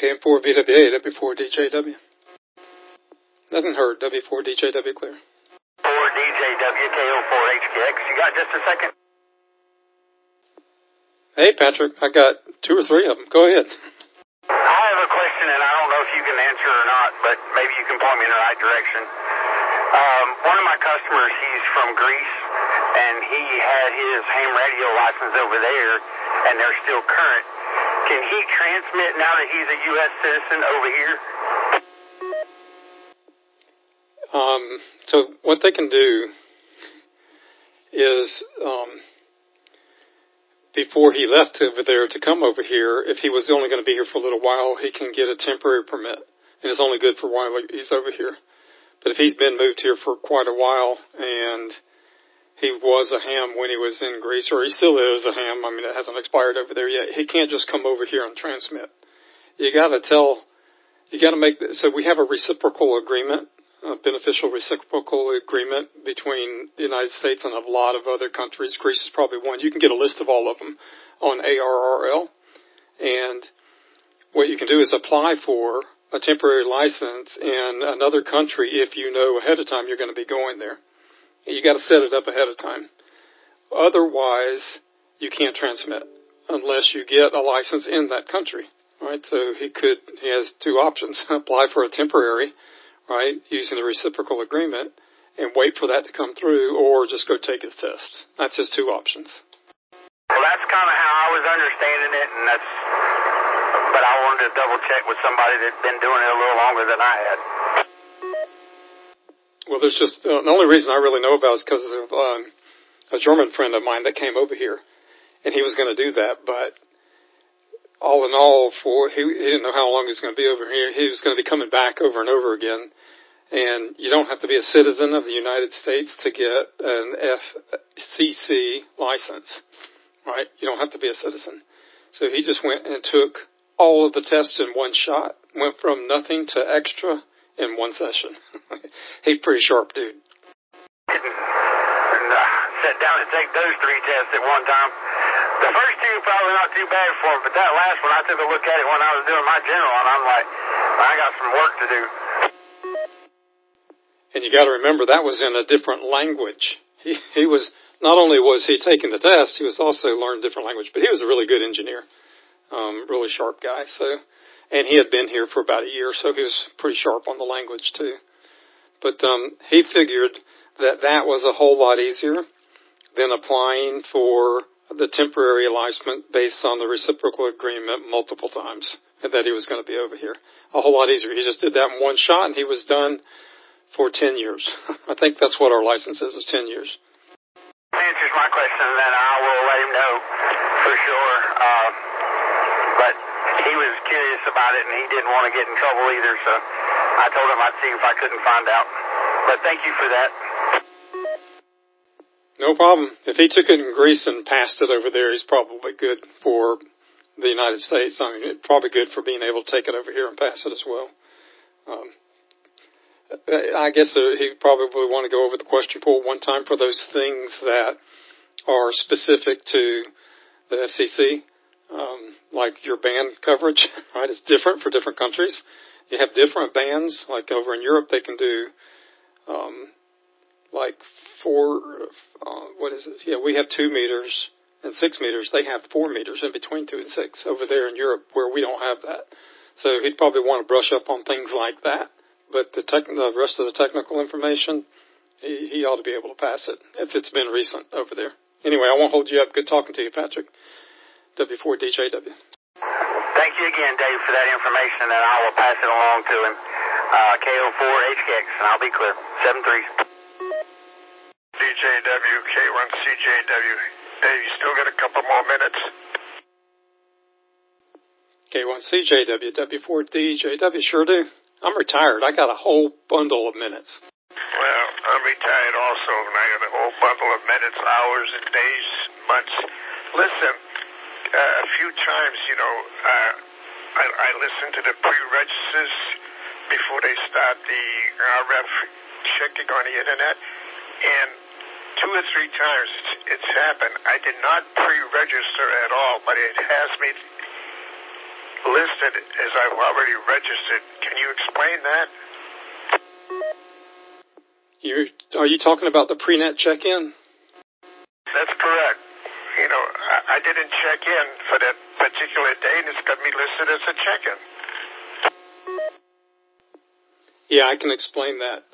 KM4VWA, W4DJW. Nothing heard, W4DJW clear. 4DJW, KO4HKX. You got just a second? Hey, Patrick, I got 2 or 3 of them. Go ahead. I have a question, and I don't know if you can answer or not, but maybe you can point me in the right direction. One of my customers, he's from Greece, and he had his ham radio license over there, and they're still current. Can he transmit now that he's a U.S. citizen over here? So what they can do is, before he left over there to come over here, if he was only going to be here for a little while, he can get a temporary permit, and it's only good for a while he's over here. But if he's been moved here for quite a while, and he was a ham when he was in Greece, or he still is a ham, I mean, it hasn't expired over there yet, he can't just come over here and transmit. You got to make, so we have a reciprocal agreement, a beneficial reciprocal agreement between the United States and a lot of other countries. Greece is probably one. You can get a list of all of them on ARRL, and what you can do is apply for a temporary license in another country if you know ahead of time you're going to be going there. You got to set it up ahead of time. Otherwise, you can't transmit unless you get a license in that country, right? So he has 2 options: apply for a temporary, right, using the reciprocal agreement, and wait for that to come through, or just go take his test. That's his 2 options. Well, that's kind of how I was understanding it, and but I wanted to double check with somebody that's been doing it a little longer than I had. Well, there's just, the only reason I really know about it is because of a German friend of mine that came over here, and he was going to do that, but all in all, he didn't know how long he was going to be over here. He was going to be coming back over and over again, and you don't have to be a citizen of the United States to get an FCC license, right? You don't have to be a citizen. So he just went and took all of the tests in one shot, went from nothing to extra in one session. He's pretty sharp, dude. Sat down and take those 3 tests at one time. The first 2 probably not too bad for him, but that last one, I took a look at it when I was doing my general, and I'm like, I got some work to do. And you got to remember, that was in a different language. He was, not only was he taking the test, he was also learning different language, but he was a really good engineer, really sharp guy. So, and he had been here for about a year, so he was pretty sharp on the language too. But he figured that was a whole lot easier than applying for the temporary license based on the reciprocal agreement multiple times, and that he was going to be over here. A whole lot easier. He just did that in one shot, and he was done for 10 years. I think that's what our license is 10 years. Answers my question, and then I will let him know for sure. But he was curious about it, and he didn't want to get in trouble either, so I told him I'd see if I couldn't find out. But thank you for that. No problem. If he took it in Greece and passed it over there, he's probably good for the United States. I mean, probably good for being able to take it over here and pass it as well. I guess he probably want to go over the question pool one time for those things that are specific to the FCC, like your band coverage, right? It's different for different countries. You have different bands, like over in Europe they can do like 4, we have 2 meters and 6 meters. They have 4 meters in between 2 and 6 over there in Europe where we don't have that. So he'd probably want to brush up on things like that. But the rest of the technical information, he ought to be able to pass it if it's been recent over there. Anyway, I won't hold you up. Good talking to you, Patrick. W4DJW. Thank you again, Dave, for that information, and I will pass it along to him. KO4HKX, and I'll be clear. 7-3. DJW, K1CJW. Dave, you still got a couple more minutes? K1CJW, W4DJW, sure do. I'm retired. I got a whole bundle of minutes. Well, I'm retired also, and I got a whole bundle of minutes, hours, and days, months. Listen, a few times, I listen to the pre-registers before they start the RF checking on the internet, and 2 or 3 times it's happened. I did not pre-register at all, but it has me listed as I've already registered. Can you explain that? Are you talking about the pre-net check-in? That's correct. You know, I didn't check in for that particular day, and it's got me listed as a check-in. Yeah, I can explain that.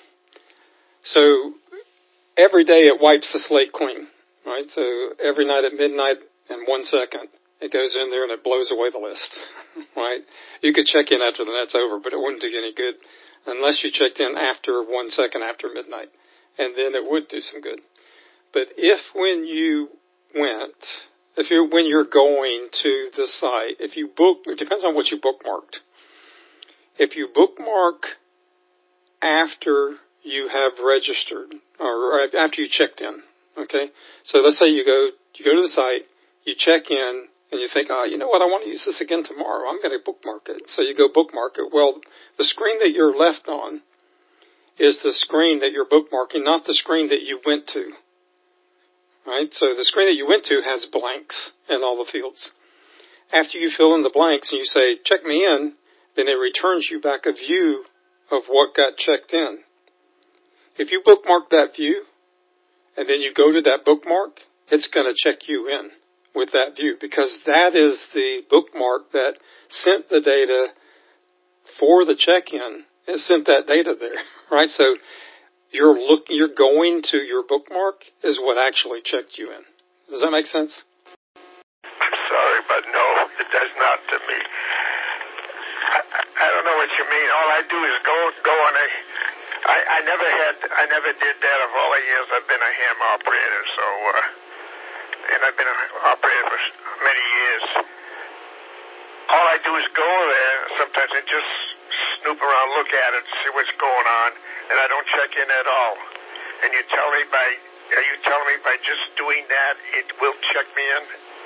So every day it wipes the slate clean, right? So every night at midnight and 1 second, it goes in there and it blows away the list, right? You could check in after the net's over, but it wouldn't do you any good unless you checked in after 1 second after midnight, and then it would do some good. But when you're going to the site, if you book, it depends on what you bookmarked. If you bookmark after you have registered, or after you checked in, okay? So let's say you go to the site, you check in, and you think, you know what, I want to use this again tomorrow. I'm going to bookmark it. So you go bookmark it. Well, the screen that you're left on is the screen that you're bookmarking, not the screen that you went to, right? So the screen that you went to has blanks in all the fields. After you fill in the blanks and you say, check me in, then it returns you back a view of what got checked in. If you bookmark that view, and then you go to that bookmark, it's going to check you in with that view, because that is the bookmark that sent the data for the check-in. It sent that data there, right? So you're going to your bookmark is what actually checked you in. Does that make sense? I'm sorry, but no, it does not to me. I don't know what you mean. All I do is go on a. I never did that of all the years I've been a ham operator. So, and I've been an operator for many years. All I do is go there. Sometimes I just snoop around, look at it, see what's going on, and I don't check in at all. And are you telling me by just doing that it will check me in?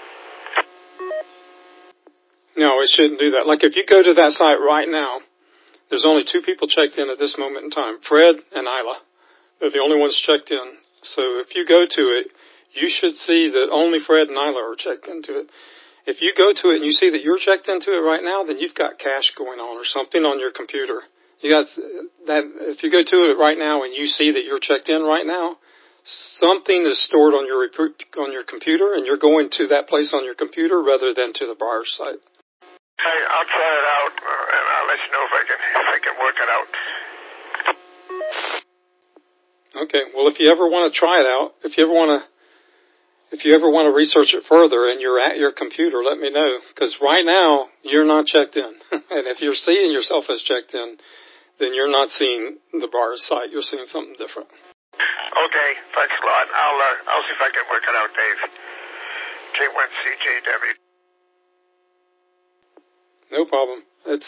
No, it shouldn't do that. Like if you go to that site right now, there's only 2 people checked in at this moment in time, Fred and Isla. They're the only ones checked in. So if you go to it, you should see that only Fred and Isla are checked into it. If you go to it and you see that you're checked into it right now, then you've got cache going on or something on your computer. You got that. If you go to it right now and you see that you're checked in right now, something is stored on your computer, and you're going to that place on your computer rather than to the Breyers site. I'll try it out, and I'll let you know if I can work it out. Okay. Well, if you ever want to try it out, if you ever want to research it further, and you're at your computer, let me know, because right now you're not checked in, and if you're seeing yourself as checked in, then you're not seeing the Breyers site. You're seeing something different. Okay. Thanks a lot. I'll see if I can work it out, Dave. K1CJW. No problem. It's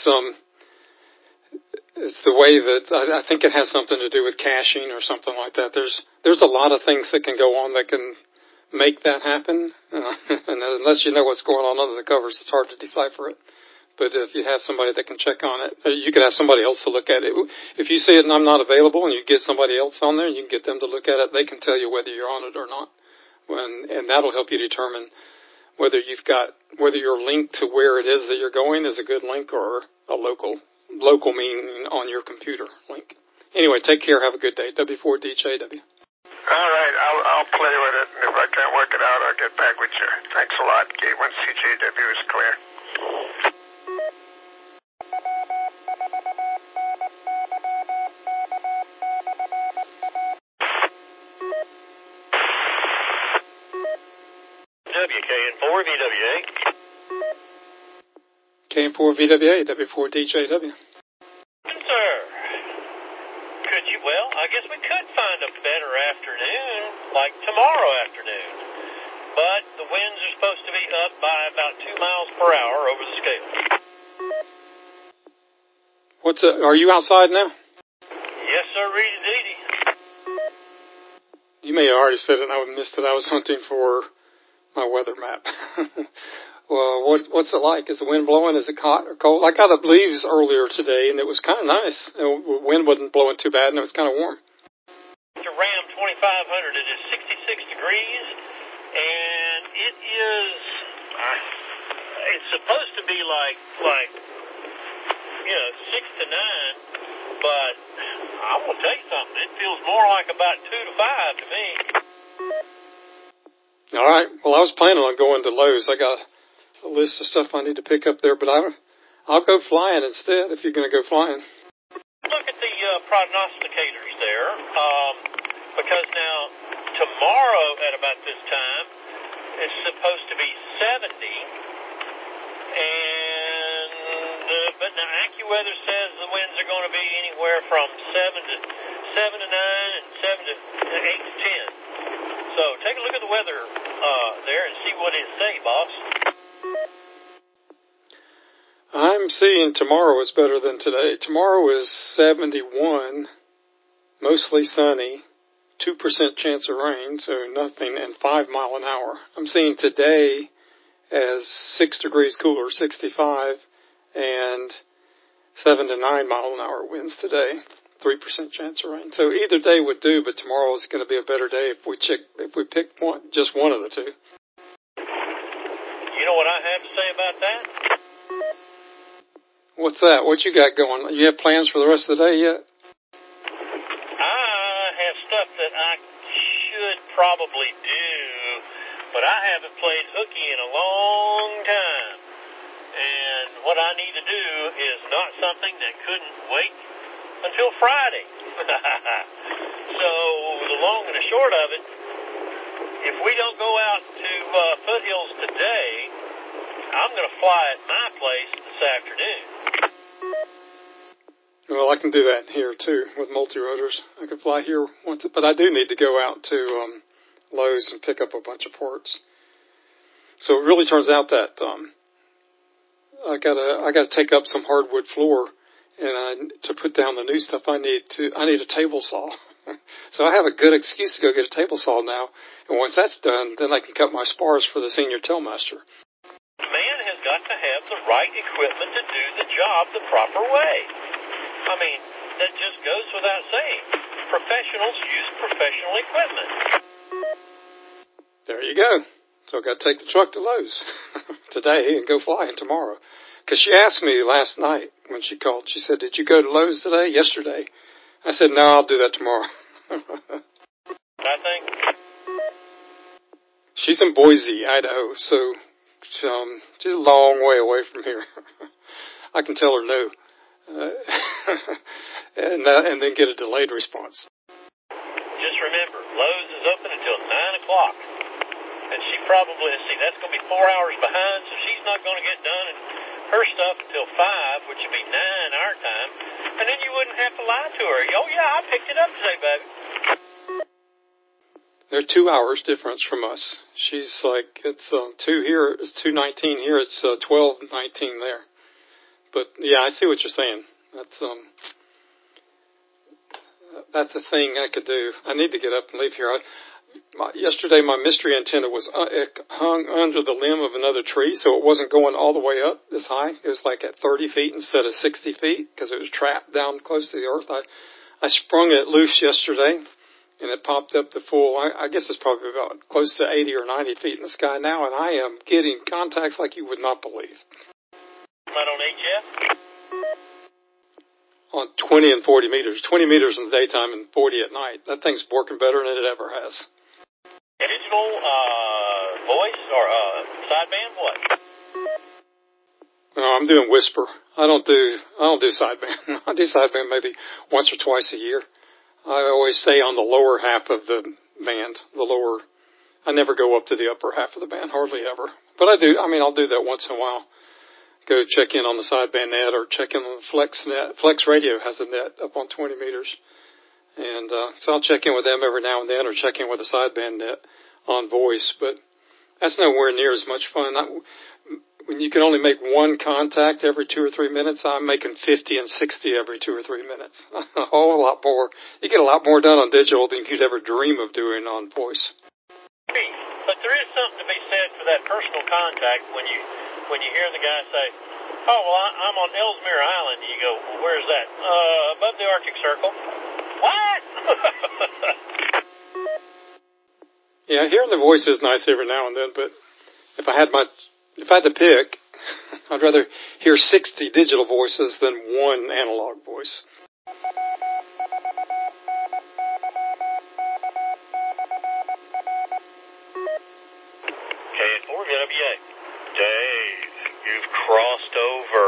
the way that I think it has something to do with caching or something like that. There's a lot of things that can go on that can make that happen, and unless you know what's going on under the covers, it's hard to decipher it. But if you have somebody that can check on it, you can ask somebody else to look at it. If you see it and I'm not available, and you get somebody else on there, and you can get them to look at it, they can tell you whether you're on it or not, and that'll help you determine whether your link to where it is that you're going is a good link or a local meaning on your computer link. Anyway, take care. Have a good day. W4DJW. All right. I'll play with it, and if I can't work it out, I'll get back with you. Thanks a lot. K1CJW is clear. WKN4VWA. KN4VWA, W4DJW. Sir, I guess we could find a better afternoon, like tomorrow afternoon. But the winds are supposed to be up by about 2 miles per hour over the scale. Are you outside now? Yes, sir, Reedy. You may have already said it and I missed it. I was hunting for my weather map. Well, what's it like? Is the wind blowing? Is it hot or cold? I got up leaves earlier today, and it was kind of nice. The wind wasn't blowing too bad, and it was kind of warm. To Ram 2500, it is 66 degrees, and it is, it's supposed to be like 6 to 9, but I'm gonna tell you something. It feels more like about 2 to 5 to me. All right. Well, I was planning on going to Lowe's. I got a list of stuff I need to pick up there, but I'll go flying instead if you're going to go flying. Look at the prognosticators there, because now tomorrow at about this time it's supposed to be 70, and but now AccuWeather says the winds are going to be anywhere from 7 to 9 and 7 to 8 to 10. So take a look at the weather there and see what it say, boss. I'm seeing tomorrow is better than today. Tomorrow is 71, mostly sunny, 2% chance of rain, so nothing, and 5 mile an hour. I'm seeing today as 6 degrees cooler, 65, and 7 to 9 mile an hour winds today, 3% chance of rain. So either day would do, but tomorrow is going to be a better day if we pick just one of the two. You know what I have to say about that? What's that? What you got going? You have plans for the rest of the day yet? I have stuff that I should probably do, but I haven't played hooky in a long time. And what I need to do is not something that couldn't wait until Friday. So the long and the short of it, if we don't go out to Foothills today, I'm going to fly at my place this afternoon. Well, I can do that here, too, with multi-rotors. I can fly here once, but I do need to go out to Lowe's and pick up a bunch of parts. So it really turns out that I gotta take up some hardwood floor, and to put down the new stuff, I need a table saw. So I have a good excuse to go get a table saw now, and once that's done, then I can cut my spars for the senior tailmaster. The man has got to have the right equipment to do the job the proper way. I mean, that just goes without saying. Professionals use professional equipment. There you go. So I've got to take the truck to Lowe's today and go flying tomorrow. Because she asked me last night when she called, she said, "Did you go to Lowe's today?" Yesterday. I said, "No, I'll do that tomorrow." I think. She's in Boise, Idaho, so she's a long way away from here. I can tell her no. And then get a delayed response. Just remember, Lowe's is open until 9 o'clock. And she probably, that's going to be 4 hours behind, so she's not going to get done her stuff until 5, which would be 9 our time. And then you wouldn't have to lie to her. Oh, yeah, I picked it up today, baby. They're 2 hours difference from us. She's like, it's 2 here, it's 2:19 here, it's 12:19 there. But yeah, I see what you're saying. That's a thing I could do. I need to get up and leave here. Yesterday, my mystery antenna was hung under the limb of another tree, so it wasn't going all the way up this high. It was like at 30 feet instead of 60 feet because it was trapped down close to the earth. I sprung it loose yesterday, and it popped up to full. I guess it's probably about close to 80 or 90 feet in the sky now, and I am getting contacts like you would not believe. Not on HF? On 20 and 40 meters. 20 meters in the daytime and 40 at night. That thing's working better than it ever has. Digital voice or sideband? What? No, I'm doing whisper. I don't do sideband. I do sideband maybe once or twice a year. I always stay on the lower half of the band. I never go up to the upper half of the band, hardly ever. But I'll do that once in a while. Go check in on the sideband net or check in on the Flex net. Flex Radio has a net up on 20 meters. And so I'll check in with them every now and then or check in with the sideband net on voice. But that's nowhere near as much fun. When you can only make one contact every 2 or 3 minutes, I'm making 50 and 60 every 2 or 3 minutes. A whole lot more. You get a lot more done on digital than you could ever dream of doing on voice. But there is something to be said for that personal contact when you hear the guy say, "Oh, well, I'm on Ellesmere Island," and you go, "Well, where's that?" Above the Arctic Circle. What? Yeah, hearing the voice is nice every now and then, but if I had to pick, I'd rather hear 60 digital voices than one analog voice. KN4WA. Dave, you've crossed over.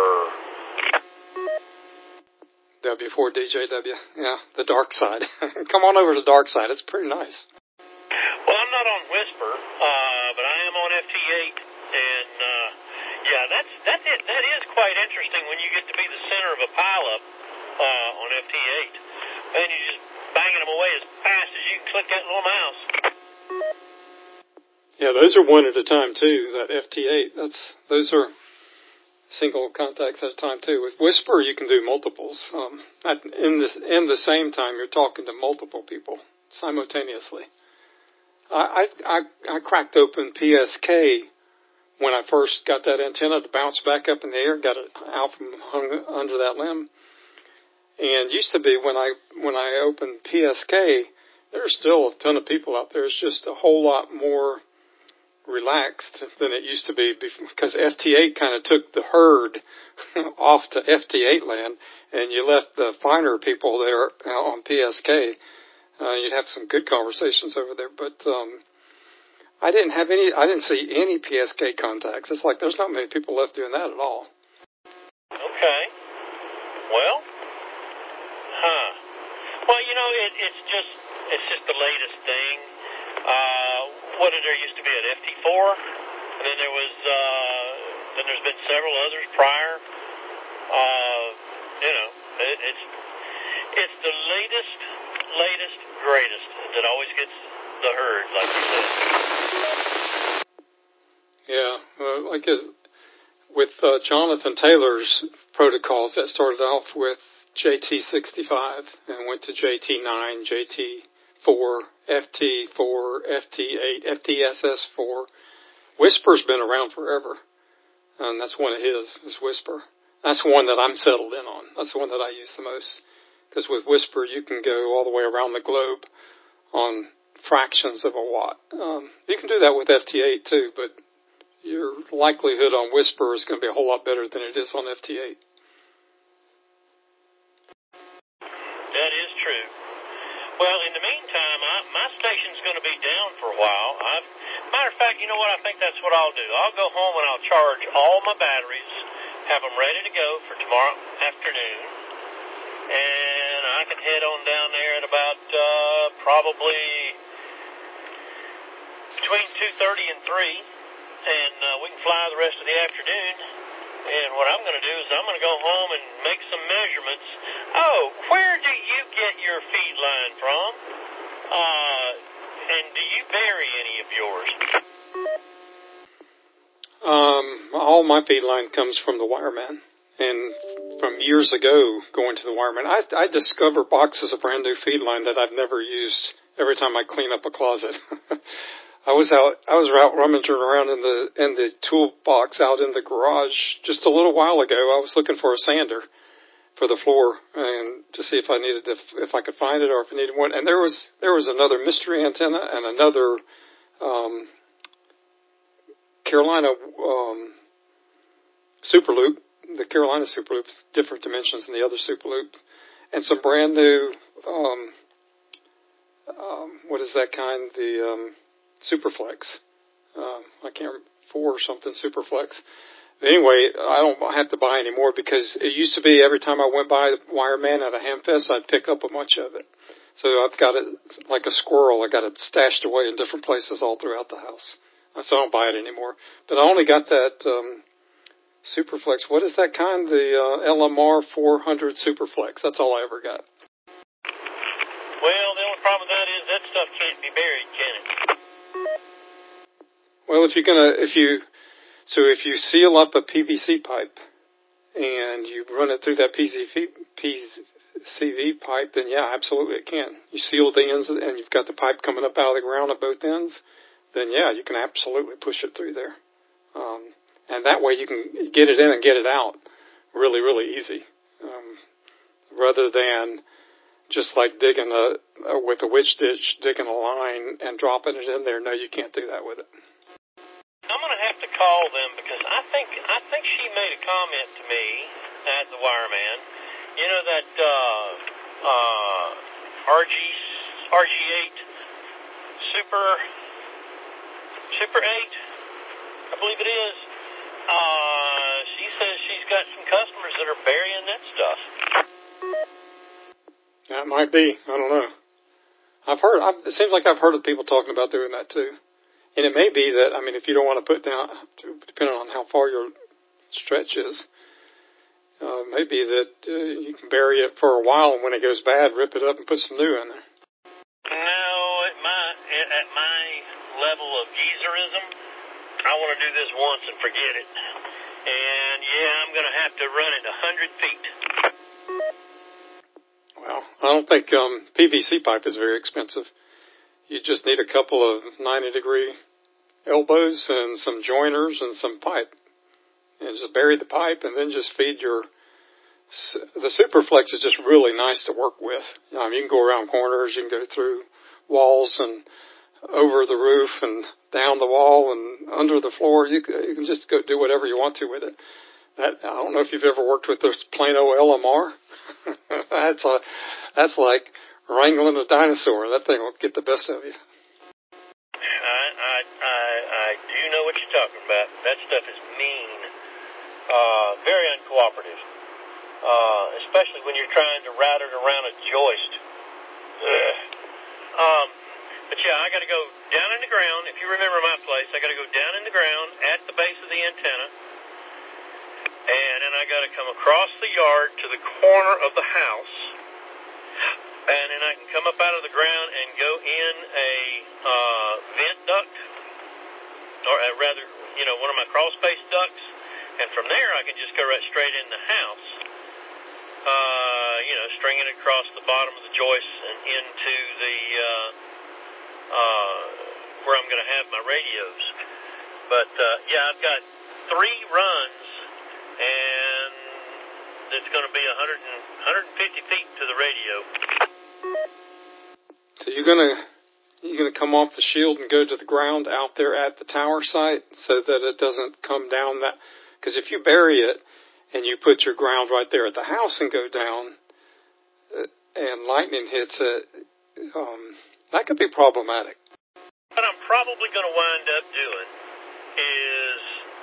W4DJW. Yeah, the dark side. Come on over to the dark side. It's pretty nice. Well, I'm not on Whisper, but I am on FT8, and yeah, that's it. That is quite interesting when you get to be the center of a pileup on FT8, and you're just banging them away as fast as you can click that little mouse. Yeah, those are one at a time too. That FT8, those are single contacts at a time too. With Whisper, you can do multiples. In the same time, you're talking to multiple people simultaneously. I cracked open PSK when I first got that antenna to bounce back up in the air, got it out from hung under that limb. And used to be when I opened PSK, there's still a ton of people out there. It's just a whole lot more relaxed than it used to be because FT8 kind of took the herd off to FT8 land, and you left the finer people there on PSK. You'd have some good conversations over there, but I didn't see any PSK contacts. It's like there's not many people left doing that at all. Okay. Well, well, you know, it's just the latest thing. What did there used to be at FT4, and then there's been several others prior. You know, it's the latest, greatest that always gets the herd, like you said. Yeah, with Jonathan Taylor's protocols that started off with JT65 and went to JT9, JT4, FT4, FT8, FTSS4. Whisper's been around forever, and that's one of his, is Whisper. That's the one that I'm settled in on. That's the one that I use the most. Because with Whisper, you can go all the way around the globe on fractions of a watt. You can do that with FT8 too, but your likelihood on Whisper is going to be a whole lot better than it is on FT8. That is true. Well, in the meantime, my station's going to be down for a while. Matter of fact, you know what? I think that's what I'll do. I'll go home and I'll charge all my batteries, have them ready to go for tomorrow afternoon, and I can head on down there at about probably between 2:30 and 3, and we can fly the rest of the afternoon. And what I'm going to do is I'm going to go home and make some measurements. Oh, where do you get your feed line from? And do you bury any of yours? All my feed line comes from the Wireman. And from years ago, going to the Wireman, I discover boxes of brand new feed line that I've never used every time I clean up a closet. I was out rummaging around in the toolbox out in the garage just a little while ago. I was looking for a sander for the floor and to see if I could find it or if I needed one. And there was another mystery antenna and another Carolina Super Loop. The Carolina Super Loop's different dimensions than the other Super Loops, and some brand new what is that kind? The Superflex. I can't remember, 4 or something, Superflex. Anyway, I don't have to buy any more because it used to be every time I went by Wireman at a Hamfest, I'd pick up a bunch of it. So I've got it like a squirrel. I got it stashed away in different places all throughout the house. So I don't buy it anymore. But I only got that Superflex. What is that kind? The LMR 400 Superflex. That's all I ever got. Well, the only problem with that is that stuff can't be buried, can it? Well, if you seal up a PVC pipe and you run it through that PVC pipe, then yeah, absolutely it can. You seal the ends and you've got the pipe coming up out of the ground at both ends, then yeah, you can absolutely push it through there. And that way you can get it in and get it out really, really easy. Rather than just like digging with a witch ditch, digging a line and dropping it in there. No, you can't do that with it. I'm going to have to call them because I think she made a comment to me at the Wireman. You know that RG8 Super 8, I believe it is. She says she's got some customers that are burying that stuff. That might be. I don't know. It seems like I've heard of people talking about doing that too. And it may be that, I mean, if you don't want to put down, depending on how far your stretch is, maybe that you can bury it for a while, and when it goes bad, rip it up and put some new in there. No, at my level of geezerism, I want to do this once and forget it. And, yeah, I'm going to have to run it 100 feet. Well, I don't think PVC pipe is very expensive. You just need a couple of 90-degree elbows and some joiners and some pipe. And just bury the pipe and then just feed the Superflex is just really nice to work with. You can go around corners, you can go through walls and over the roof and down the wall and under the floor. You can just go do whatever you want to with it. I don't know if you've ever worked with this Plano LMR. That's like wrangling a dinosaur. That thing will get the best of you. I do know what you're talking about. That stuff is mean. Very uncooperative. Especially when you're trying to route it around a joist. But yeah, I got to go down in the ground. If you remember my place, I got to go down in the ground at the base of the antenna. And then I got to come across the yard to the corner of the house. And then I can come up out of the ground and go in a vent duct, or rather, one of my crawl space ducts. And from there, I can just go right straight in the house, stringing it across the bottom of the joist and into the where I'm going to have my radios. But I've got 3 runs, and it's going to be 150 feet to the radio. So you're gonna come off the shield and go to the ground out there at the tower site so that it doesn't come down that. Because if you bury it and you put your ground right there at the house and go down, and lightning hits it, that could be problematic. What I'm probably going to wind up doing is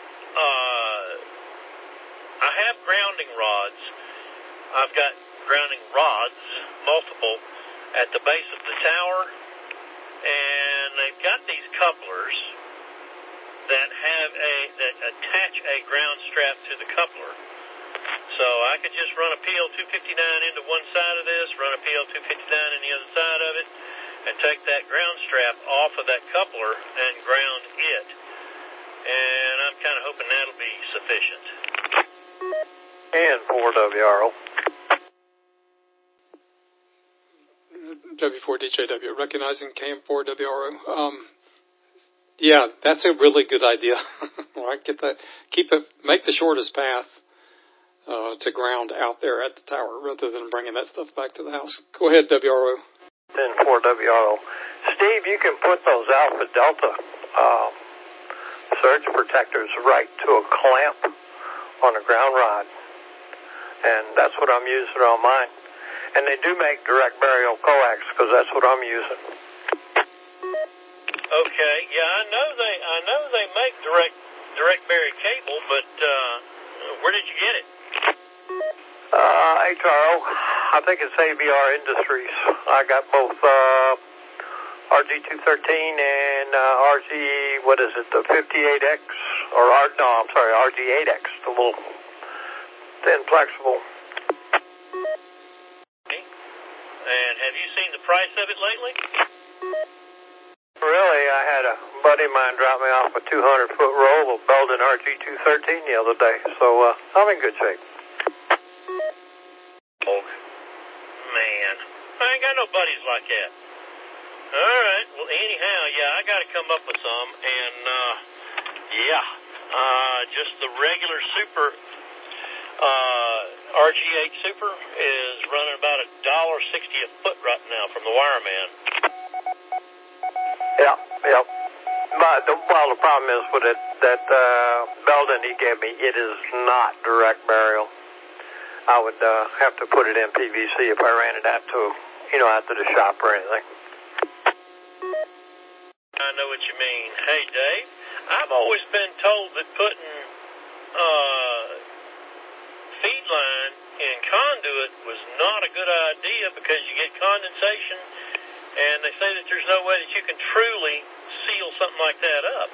I have grounding rods. I've got grounding rods, multiple, at the base of the tower, and they've got these couplers that attach a ground strap to the coupler. So I could just run a PL259 into one side of this, run a PL259 in the other side of it, and take that ground strap off of that coupler and ground it. And I'm kind of hoping that'll be sufficient. And 4WRO. W4DJW, recognizing KM4WRO. Yeah, that's a really good idea. Right, make the shortest path to ground out there at the tower rather than bringing that stuff back to the house. Go ahead, WRO. Then 4WRO. Steve, you can put those Alpha Delta surge protectors right to a clamp on a ground rod, and that's what I'm using on mine. And they do make direct burial coax because that's what I'm using. Okay, yeah, I know they make direct buried cable, but where did you get it? HRO, I think it's ABR Industries. I got both RG213 and the 58X, RG8X, the little thin flexible. And have you seen the price of it lately? Really, I had a buddy of mine drop me off a 200-foot roll of Belden RG213 the other day, so I'm in good shape. Oh, man. I ain't got no buddies like that. All right, well, anyhow, I got to come up with some, and, just the regular Super, RG8 Super is running about $1.60 a foot right now from the Wireman. Yep. But the problem is with that Belden he gave me, it is not direct burial. I would have to put it in PVC if I ran it out to, out to the shop or anything. I know what you mean. Hey, Dave, I've always been told that putting feed line in conduit was not a good idea because you get condensation, and they say that there's no way that you can truly seal something like that up.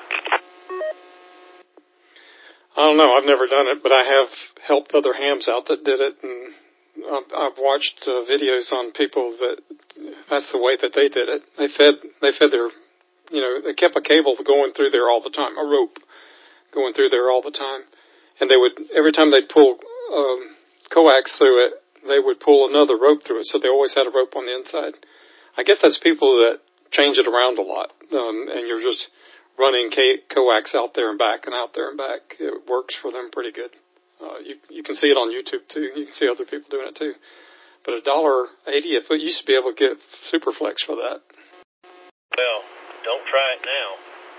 I don't know. I've never done it, but I have helped other hams out that did it, and I've watched videos on people that's the way that they did it. They fed their, they kept a cable going through there all the time, a rope going through there all the time, and they would, every time they'd pull coax through it, they would pull another rope through it, so they always had a rope on the inside. I guess that's people that change it around a lot, and you're just running coax out there and back and out there and back. It works for them pretty good. You can see it on YouTube too. You can see other people doing it too. But $1.80 a foot, you used to be able to get Superflex for that. Well, don't try it now.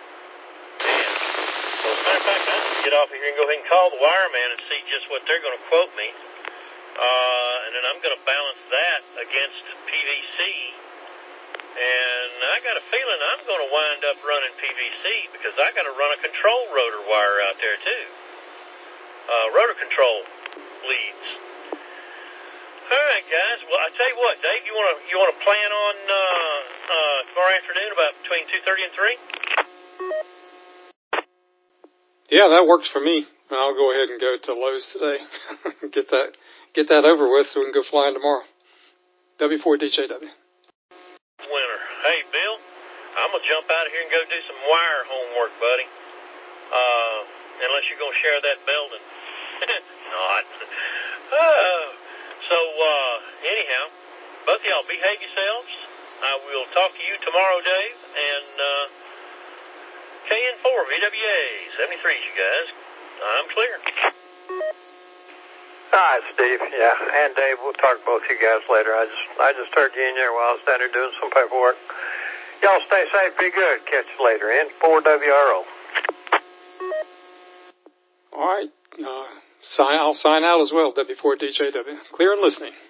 Well, as a matter of fact, I need to get off of here and go ahead and call the wireman and see just what they're going to quote me. And then I'm going to balance that against PVC. And I got a feeling I'm going to wind up running PVC because I got to run a control rotor wire out there too. Rotor control leads. All right, guys. Well, I tell you what, Dave, you want to plan on tomorrow afternoon about between 2:30 and 3? Yeah, that works for me. I'll go ahead and go to Lowe's today. get that over with so we can go flying tomorrow. W4DJW. Winner. Hey, Bill, I'm going to jump out of here and go do some wire homework, buddy. Unless you're going to share that Belden. Not. So, anyhow, both of y'all behave yourselves. I will talk to you tomorrow, Dave, and KN4, VWA, 73s, you guys. I'm clear. All right, Steve. Yeah, and Dave, we'll talk to both you guys later. I just heard you in there while I was down there doing some paperwork. Y'all stay safe, be good. Catch you later. N4WRO. All right. I'll sign out as well, W4DJW. Clear and listening.